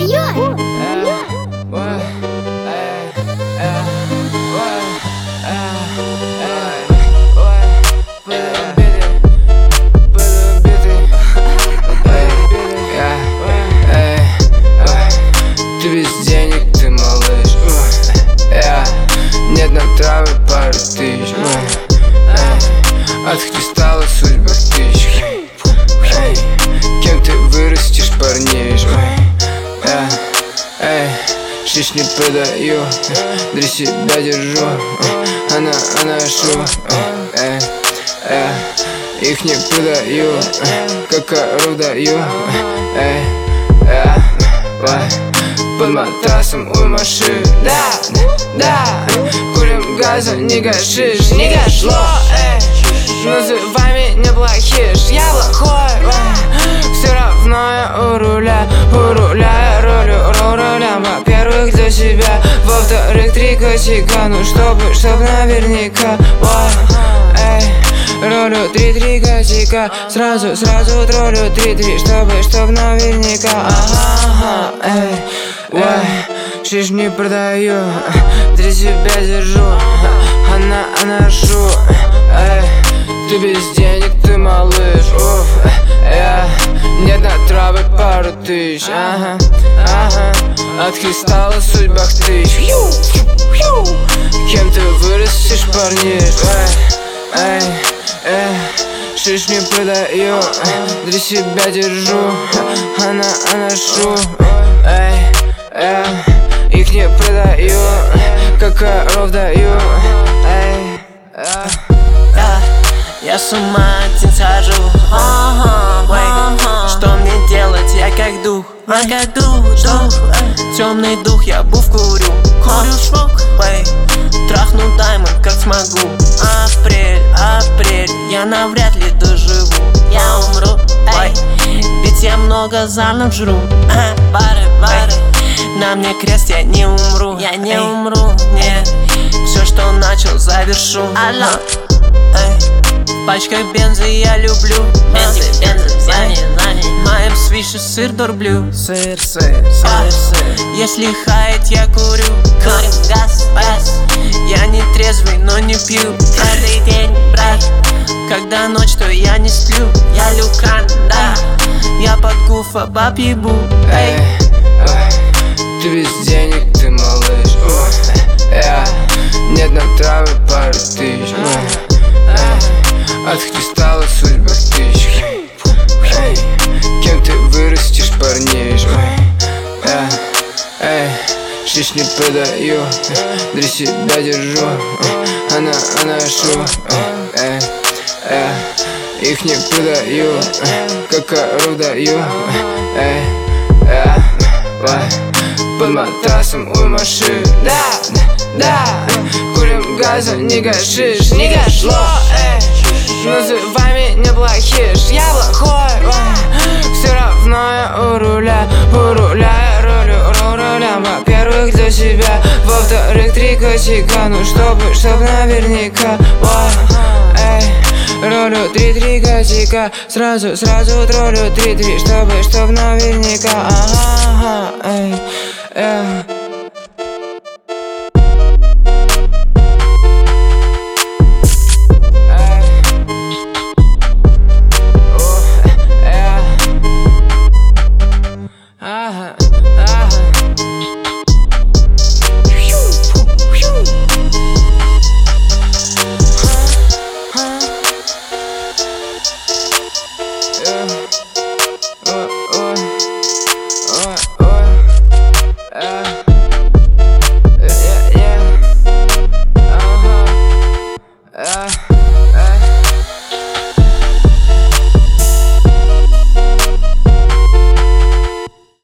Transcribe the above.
Ты без денег, ты малыш. Нет на травы пару тысяч. От кристалла судьба тысяч. Кем ты вырастешь, парниш? Шиш не продаю, для себя держу. Она шу. Их не продаю, как коров даю. Под матрасом у машин. Да, курим газа, не гашиш, не гашло. Называй меня плохиш, я плохой. Все равно я у руля, я рулю. Во-первых, за себя, во-вторых, 3 косяка. Ну чтоб наверняка. Ролю 3 косяка. Сразу троллю 3, чтоб наверняка. Шиш не продаю, для себя держу. Она шу. Ты без денег, ты малыш. Нет на травы пару тысяч. От кристалла судьба тысяч. Кем ты вырастешь, парниш? Шиш не продаю, для себя держу. Она шу. Их не продаю, как коров даю. Я с ума один схожу. Что мне делать, я как дух. Темный дух, я був курю. Трахну даймонд, как смогу. Апрель, я навряд ли доживу. Я умру, ведь я много заново жру. Бары, на мне крест, я не умру. Нет, все, что начал, завершу. Пачка бензы я люблю. Моим свише сыр дорблю. Сыр. Если хаять, я курю. Газ. Я не трезвый, но не пью. Каждый день, брат. Когда ночь, то я не сплю. Я люкан, да. Я под гуфа баб ебу. Ты без денег, ты малыш. Нет на травы пару тысяч. От кристалла судьба тысяч. Кем ты вырастешь, парниш? Шиш не продаю, для себя держу. Она шу. Их не продаю, как коров даю. Под матрасом у машин. Да, курим газа, не гашиш, не гашло. Называй меня плохиш, я плохой. Все равно я у руля, я рулю. Во-первых, за себя, во-вторых, 3 косяка. Ну чтоб наверняка. Ролю 3 косяка. Сразу троллю 3, чтоб наверняка. Ага.